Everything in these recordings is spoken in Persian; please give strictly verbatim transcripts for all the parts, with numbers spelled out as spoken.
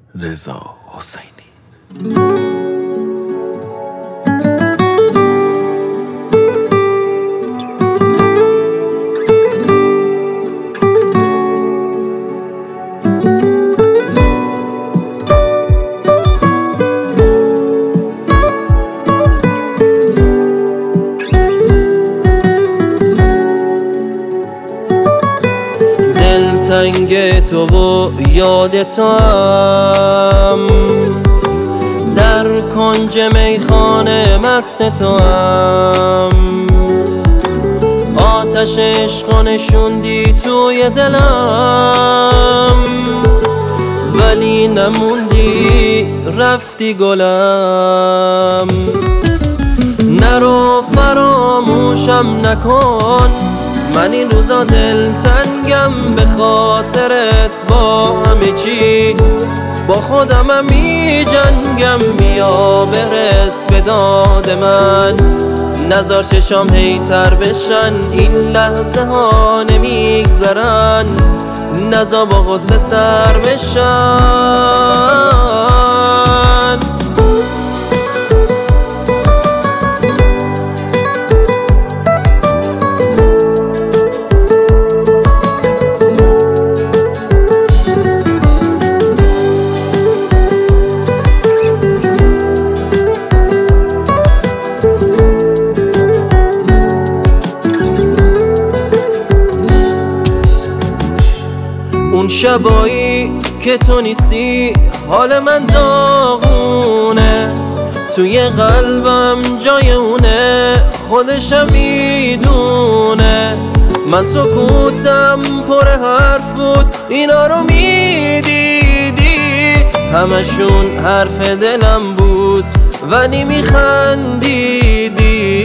رضا حسینی. تنگ تو و یاد تو هم در کنج میخانه مست تو هم آتش عشق نشوندی توی دلم ولی نموندی رفتی گلم. نرو فراموشم نکن من این روزا دلتنگم به خاطرت با همه چی با خودمم می جنگم. بیا برس به داد من نزار چشام هیتر بشن این لحظه ها نمیگذرن نزار با غصه سر بشن. اون شبایی که تو نیستی حال من داغونه توی قلبم جای اونه خودشم میدونه. من سکوتم پر حرف بود اینا رو میدیدی همشون حرف دلم بود ولی میخندیدی.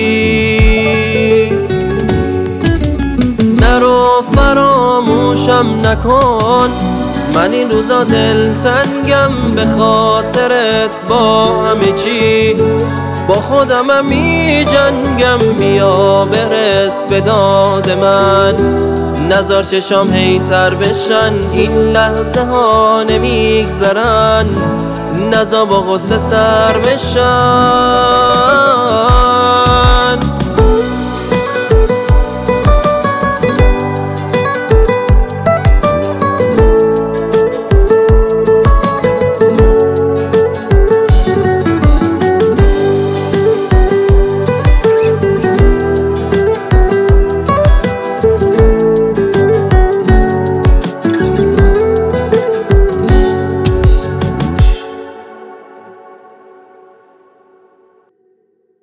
نرو فراموشم نکن من این روزا دلتنگم به خاطرت با همه چی با خودمم می جنگم. بیا برس به داد من نزار چشام هیتر بشن این لحظه ها نمیگذرن نزار با غصه سر بشن.